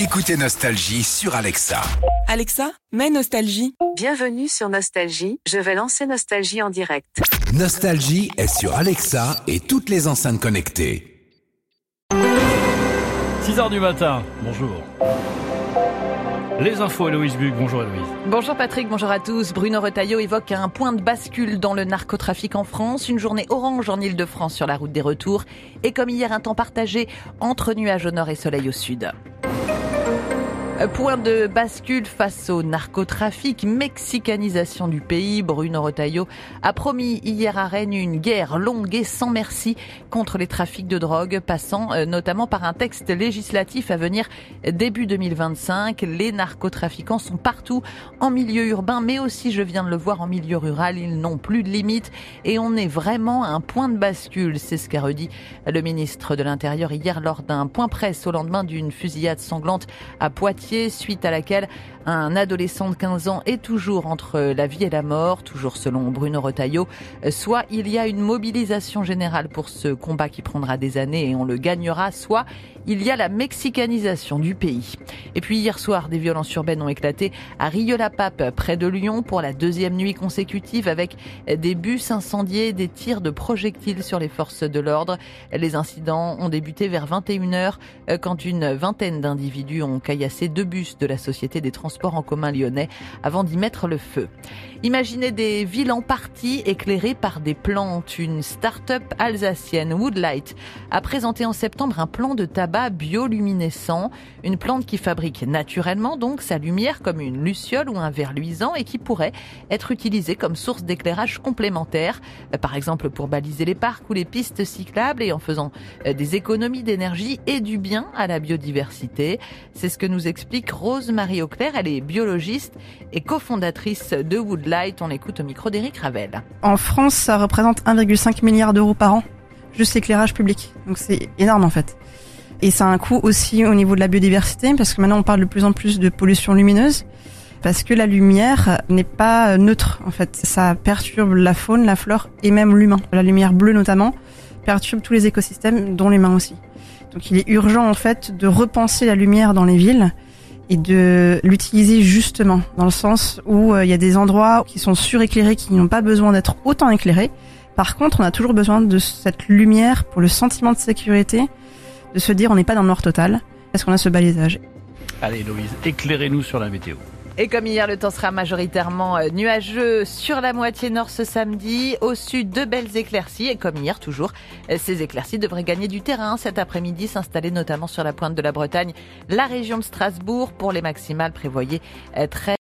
Écoutez Nostalgie sur Alexa. Alexa, mets Nostalgie. Bienvenue sur Nostalgie, je vais lancer Nostalgie en direct. Nostalgie est sur Alexa et toutes les enceintes connectées. 6h du matin, bonjour. Les infos, Héloïse Buc. Bonjour Héloïse. Bonjour Patrick, bonjour à tous. Bruno Retailleau évoque un point de bascule dans le narcotrafic en France. Une journée orange en Ile-de-France sur la route des retours. Et comme hier, un temps partagé entre nuages au nord et soleil au sud. Point de bascule face au narcotrafic, mexicanisation du pays. Bruno Retailleau a promis hier à Rennes une guerre longue et sans merci contre les trafics de drogue, passant notamment par un texte législatif à venir début 2025. Les narcotrafiquants sont partout en milieu urbain, mais aussi, je viens de le voir, en milieu rural. Ils n'ont plus de limites et on est vraiment à un point de bascule. C'est ce qu'a redit le ministre de l'Intérieur hier lors d'un point presse au lendemain d'une fusillade sanglante à Poitiers, suite à laquelle un adolescent de 15 ans est toujours entre la vie et la mort, toujours selon Bruno Retailleau. Soit il y a une mobilisation générale pour ce combat qui prendra des années et on le gagnera, soit il y a la mexicanisation du pays. Et puis hier soir, des violences urbaines ont éclaté à Rieux-la-Pape, près de Lyon, pour la deuxième nuit consécutive, avec des bus incendiés, des tirs de projectiles sur les forces de l'ordre. Les incidents ont débuté vers 21h, quand une vingtaine d'individus ont caillassé 2 bus de la Société des transports en commun lyonnais avant d'y mettre le feu. Imaginez des villes en partie éclairées par des plantes. Une start-up alsacienne, Woodlight, a présenté en septembre un plan de tabac bioluminescent. Une plante qui fabrique naturellement donc sa lumière comme une luciole ou un verre luisant et qui pourrait être utilisée comme source d'éclairage complémentaire, par exemple pour baliser les parcs ou les pistes cyclables, et en faisant des économies d'énergie et du bien à la biodiversité. C'est ce que nous explique Rose-Marie Auclair. Elle est biologiste et cofondatrice de Woodlight. On l'écoute au micro d'Éric Ravel. En France, ça représente 1,5 milliard d'euros par an, juste l'éclairage public. Donc c'est énorme en fait. Et ça a un coût aussi au niveau de la biodiversité, parce que maintenant on parle de plus en plus de pollution lumineuse, parce que la lumière n'est pas neutre en fait. Ça perturbe la faune, la flore et même l'humain. La lumière bleue notamment perturbe tous les écosystèmes, dont l'humain aussi. Donc il est urgent en fait de repenser la lumière dans les villes et de l'utiliser justement, dans le sens où il y a des endroits qui sont suréclairés, qui n'ont pas besoin d'être autant éclairés. Par contre, on a toujours besoin de cette lumière pour le sentiment de sécurité, de se dire on n'est pas dans le noir total, parce qu'on a ce balisage. Allez Héloïse, éclairez-nous sur la météo. Et comme hier, le temps sera majoritairement nuageux sur la moitié nord ce samedi. Au sud, de belles éclaircies. Et comme hier, toujours, ces éclaircies devraient gagner du terrain cet après-midi, s'installer notamment sur la pointe de la Bretagne, la région de Strasbourg. Pour les maximales, prévoyez 13